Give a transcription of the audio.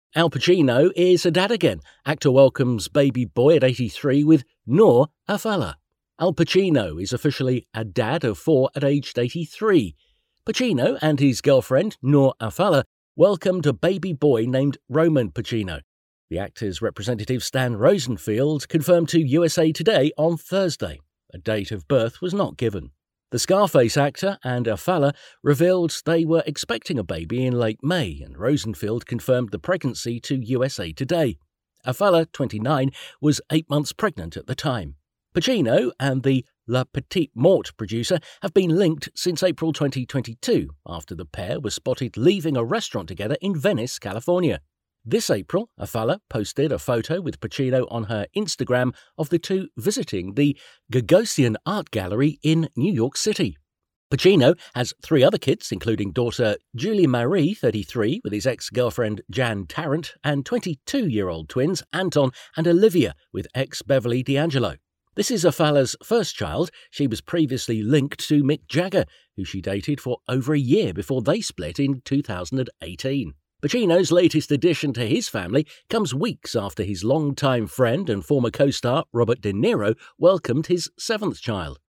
Al Pacino is a dad again. Actor welcomes baby boy at 83 with Noor Alfallah. Al Pacino is officially a dad of 4 at aged 83. Pacino and his girlfriend, Noor Alfallah, welcomed a baby boy named Roman Pacino. The actor's representative Stan Rosenfield confirmed to USA Today on Thursday. A date of birth was not given. The Scarface actor and Alfallah revealed they were expecting a baby in late May, and Rosenfield confirmed the pregnancy to USA Today. Alfallah, 29, was 8 months pregnant at the time. Pacino and the La Petite Mort producer have been linked since April 2022, after the pair were spotted leaving a restaurant together in Venice, California. This April, Alfallah posted a photo with Pacino on her Instagram of the two visiting the Gagosian Art Gallery in New York City. Pacino has 3 other kids, including daughter Julie Marie, 33, with his ex-girlfriend Jan Tarrant, and 22-year-old twins Anton and Olivia with ex-Beverly D'Angelo. This is Alfallah's first child. She was previously linked to Mick Jagger, who she dated for over a year before they split in 2018. Pacino's latest addition to his family comes weeks after his longtime friend and former co-star Robert De Niro welcomed his 7th child.